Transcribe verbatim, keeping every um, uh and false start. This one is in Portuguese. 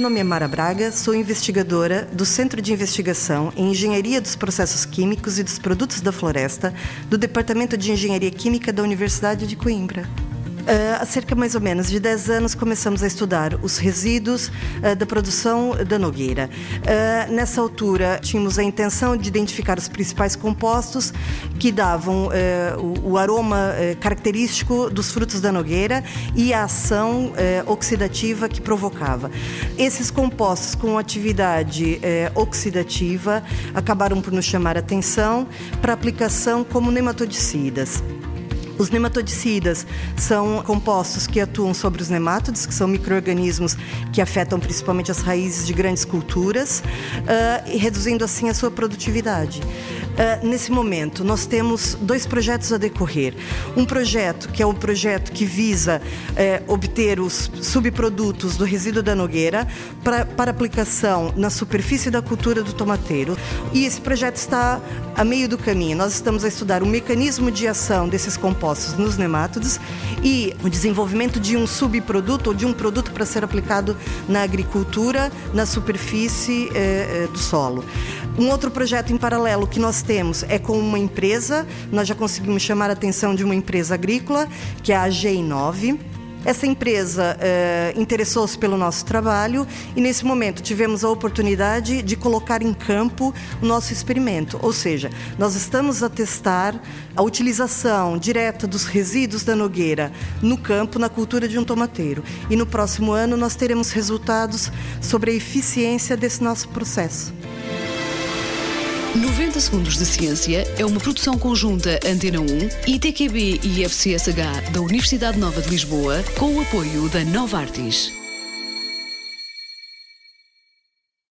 meu nome é Mara Braga, sou investigadora do Centro de Investigação em Engenharia dos Processos Químicos e dos Produtos da Floresta, do Departamento de Engenharia Química da Universidade de Coimbra. Uh, há cerca mais ou menos de dez anos começamos a estudar os resíduos uh, da produção da nogueira. Uh, nessa altura tínhamos a intenção de identificar os principais compostos que davam uh, o, o aroma uh, característico dos frutos da nogueira e a ação uh, oxidativa que provocava. Esses compostos com atividade uh, oxidativa acabaram por nos chamar a atenção para aplicação como nematodicidas. Os nematodicidas são compostos que atuam sobre os nemátodes, que são micro-organismos que afetam principalmente as raízes de grandes culturas, uh, e reduzindo assim a sua produtividade. Uh, nesse momento, nós temos dois projetos a decorrer. Um projeto que é um projeto que visa uh, obter os subprodutos do resíduo da nogueira pra, para aplicação na superfície da cultura do tomateiro. E esse projeto está a meio do caminho. Nós estamos a estudar o mecanismo de ação desses compostos nos nemátodos e o desenvolvimento de um subproduto ou de um produto para ser aplicado na agricultura, na superfície eh, do solo. Um outro projeto em paralelo que nós temos é com uma empresa, nós já conseguimos chamar a atenção de uma empresa agrícola, que é a G I nove. Essa empresa eh, interessou-se pelo nosso trabalho e, nesse momento, tivemos a oportunidade de colocar em campo o nosso experimento. Ou seja, nós estamos a testar a utilização direta dos resíduos da nogueira no campo, na cultura de um tomateiro. E no próximo ano nós teremos resultados sobre a eficiência desse nosso processo. noventa Segundos de Ciência é uma produção conjunta Antena um, I T Q B e I F C S H da Universidade Nova de Lisboa, com o apoio da Novartis.